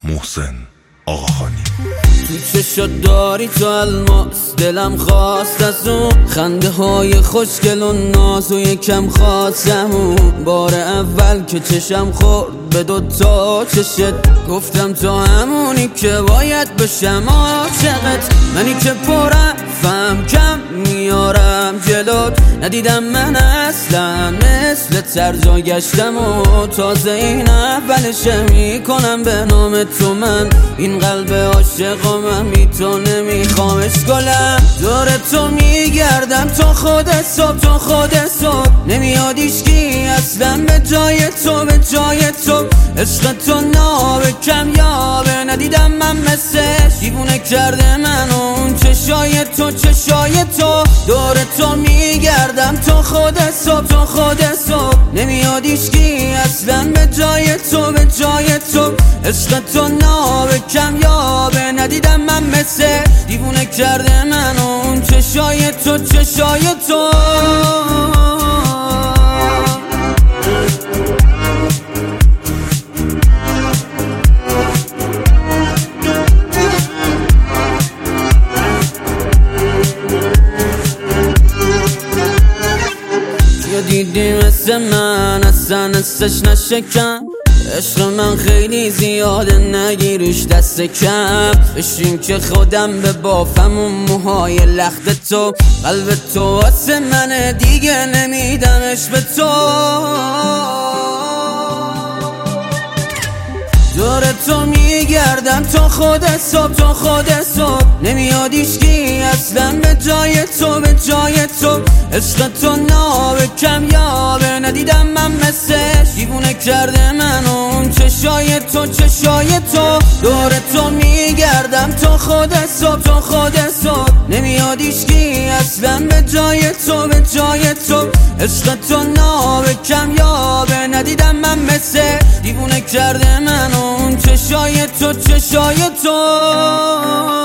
محسن آقاخانی. تو چشات داری تو الماس، دلم خواست از اون خنده های خوشگل و ناز و یکم خواستم. بار اول که چشم خورد به دوتا چشت، گفتم تو همونی که باید بشم عاشقت. منی که پرم فهم کم میارم جلوت، ندیدم من اصلا مثل ترجا گشتم و تازه این اولشه میکنم به نام تو. من این قلب عاشقم تو نمیخوامش گلم، دور تو میگردم تا خود صبح، تا خود صبح نمیاد ایشکی اصلا به جای تو، به جای تو. عشق تو نابه کمیابه، ندیدم من مثلش، دیوونه کرده من اون چشای تو، چشای تو. دور تو میگردم تا خود صبح، تا خود صبح نمیاد ایشکی اصلا به جای تو، به جای تو. عشق تو نابه کمیابه، ندیدم من مثل، دیوونه کرده من اون چشای تو، چشای تو. یا دیدی مثل من اصلا حسش نشکم، عشق من خیلی زیاده نگیریش دست کم. بشین که خودم به بافم اون موهای لخت تو، قلب تو واسه منه دیگه نمیدمش به تو. دور تو میگردم تا خود صبح، تا خود صبح نمیاد ایشکی اصلا به جای تو، به جای تو. عشق تو نابه کمیابه، ندیدم من مثلش، دیوونه کرده من اون چشای تو، چشای تو. دور تو میگردم تا خود صبح، تا خود صبح نمیاد ایشکی اصلا به جای تو، به جای تو. عشق تو نابه کمیابه، ندیدم من مثل، دیوونه کرده من اون چشای تو، چشای تو.